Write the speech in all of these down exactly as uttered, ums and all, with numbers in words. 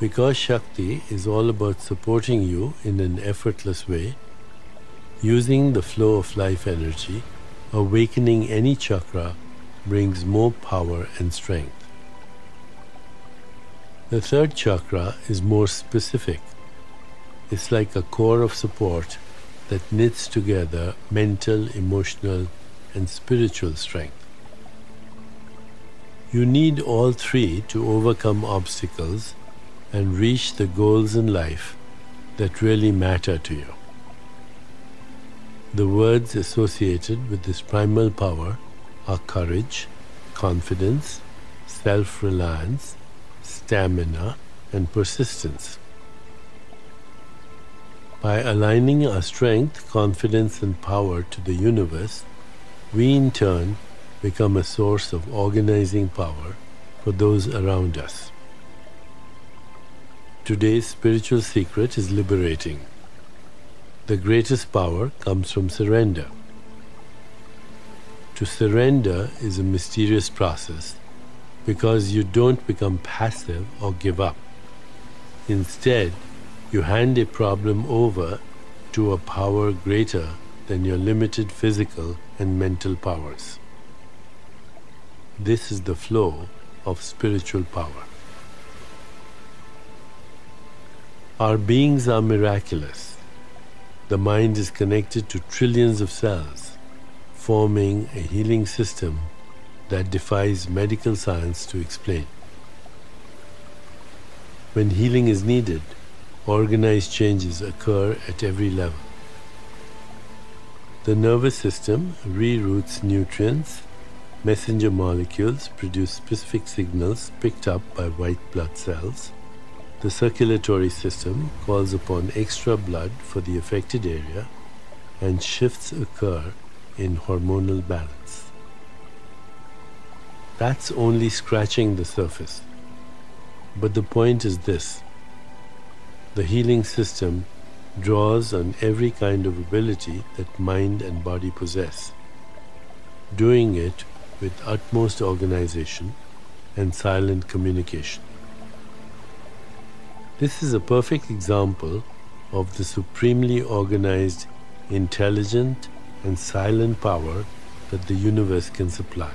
Because Shakti is all about supporting you in an effortless way, using the flow of life energy, awakening any chakra brings more power and strength. The third chakra is more specific. It's like a core of support that knits together mental, emotional, and spiritual strength. You need all three to overcome obstacles and reach the goals in life that really matter to you. The words associated with this primal power are courage, confidence, self-reliance, stamina, and persistence. By aligning our strength, confidence, and power to the universe, we in turn become a source of organizing power for those around us. Today's spiritual secret is liberating. The greatest power comes from surrender. To surrender is a mysterious process because you don't become passive or give up. Instead, you hand a problem over to a power greater than your limited physical and mental powers. This is the flow of spiritual power. Our beings are miraculous. The mind is connected to trillions of cells, forming a healing system that defies medical science to explain. When healing is needed, organized changes occur at every level. The nervous system reroutes nutrients. Messenger molecules produce specific signals picked up by white blood cells. The circulatory system calls upon extra blood for the affected area, and shifts occur in hormonal balance. That's only scratching the surface. But the point is this: the healing system draws on every kind of ability that mind and body possess, doing it with utmost organization and silent communication. This is a perfect example of the supremely organized, intelligent, and silent power that the universe can supply.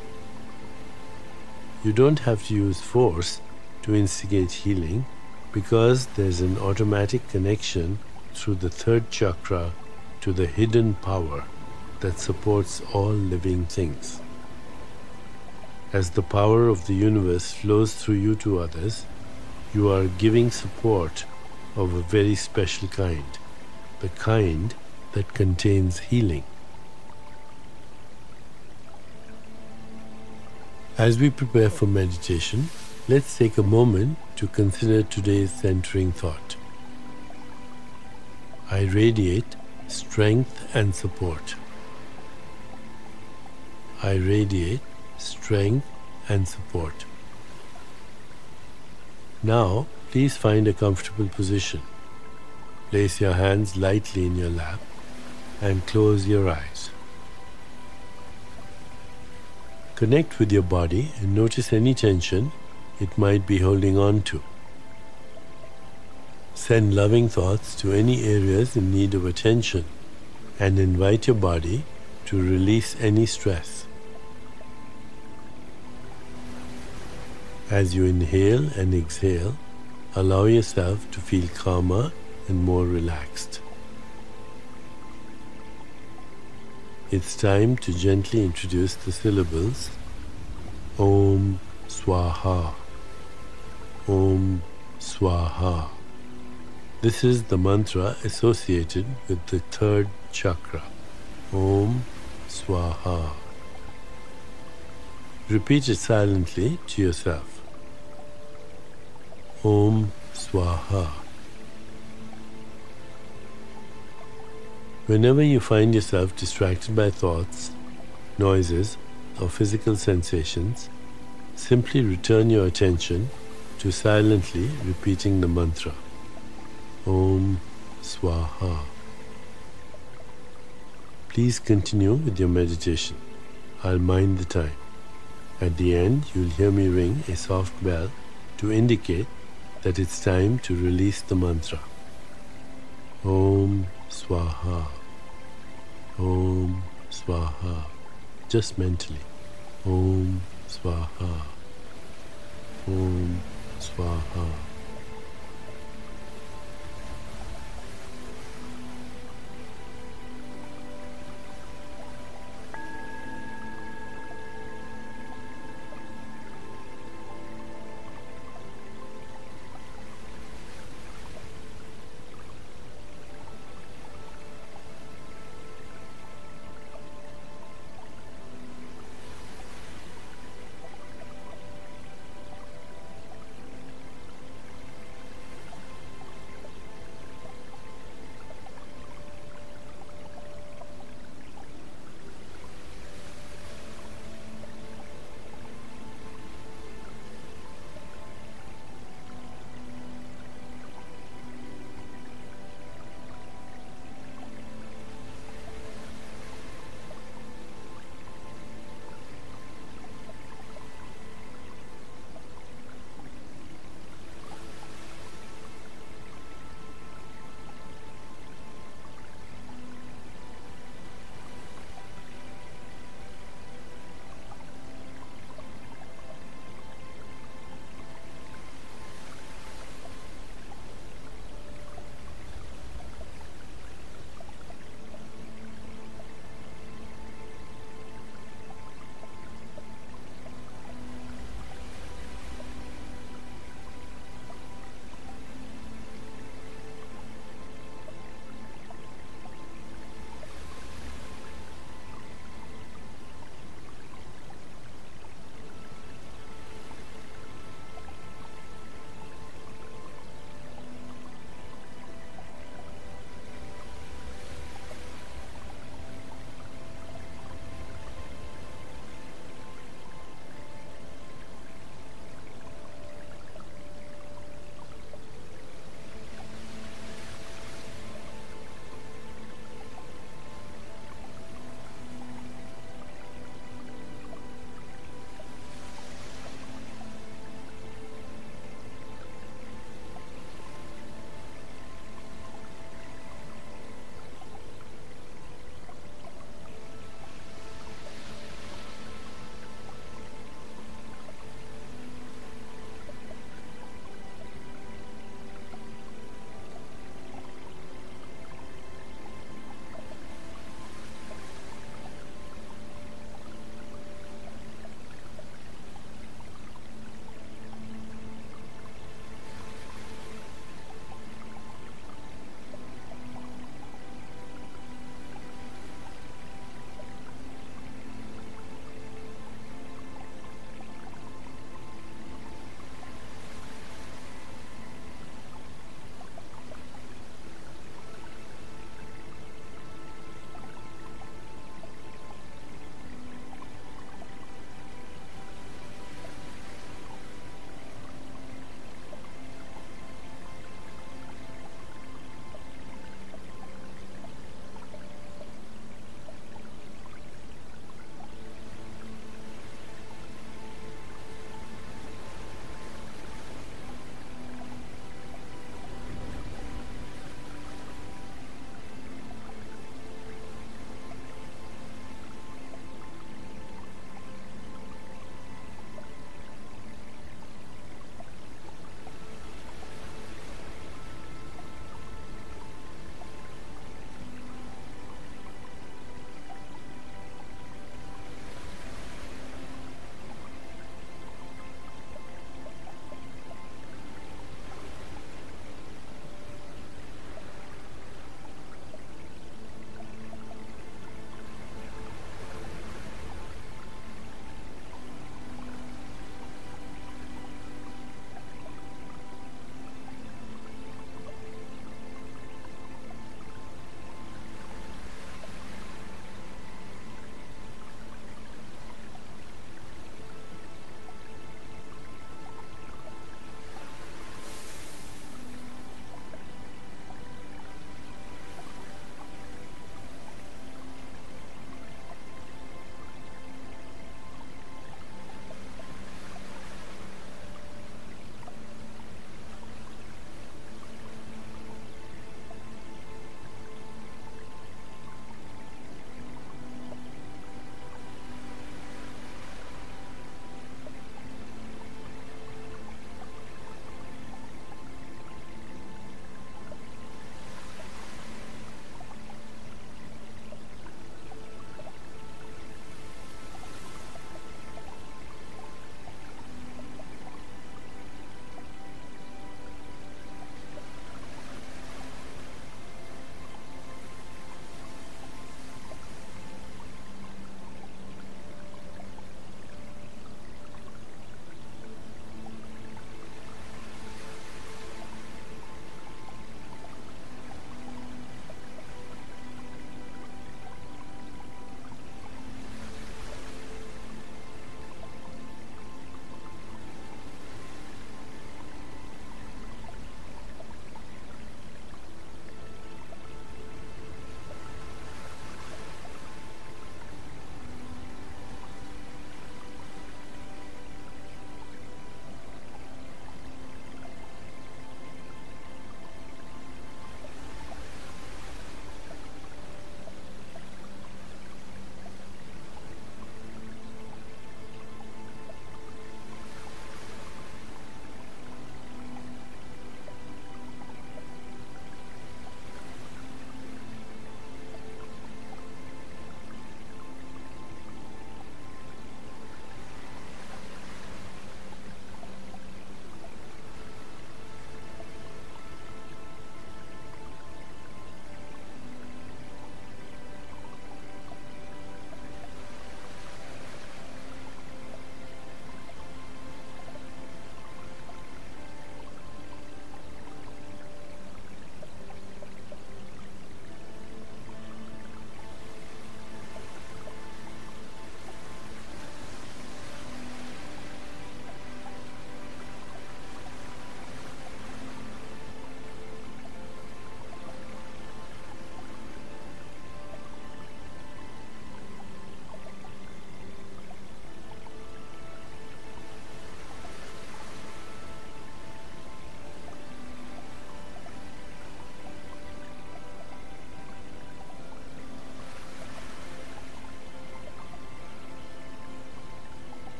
You don't have to use force to instigate healing because there's an automatic connection through the third chakra to the hidden power that supports all living things. As the power of the universe flows through you to others, you are giving support of a very special kind, the kind that contains healing. As we prepare for meditation, let's take a moment to consider today's centering thought. I radiate strength and support. I radiate strength and support. Now, please find a comfortable position. Place your hands lightly in your lap and close your eyes. Connect with your body and notice any tension it might be holding on to. Send loving thoughts to any areas in need of attention and invite your body to release any stress. As you inhale and exhale, allow yourself to feel calmer and more relaxed. It's time to gently introduce the syllables Om Swaha, Om Swaha. This is the mantra associated with the third chakra, Om Swaha. Repeat it silently to yourself. Om Swaha. Whenever you find yourself distracted by thoughts, noises, or physical sensations, simply return your attention to silently repeating the mantra, Om Swaha. Please continue with your meditation. I'll mind the time. At the end, you'll hear me ring a soft bell to indicate that it's time to release the mantra. Om Swaha. Om Swaha. Just mentally. Om Swaha. Om Swaha.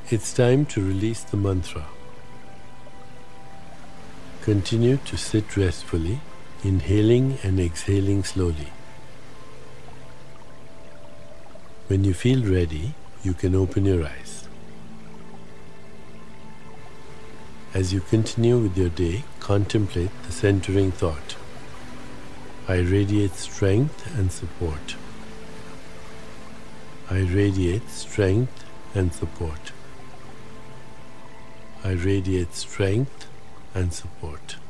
It's time to release the mantra. Continue to sit restfully, inhaling and exhaling slowly. When you feel ready, you can open your eyes. As you continue with your day, contemplate the centering thought. I radiate strength and support. I radiate strength and support. I radiate strength and support.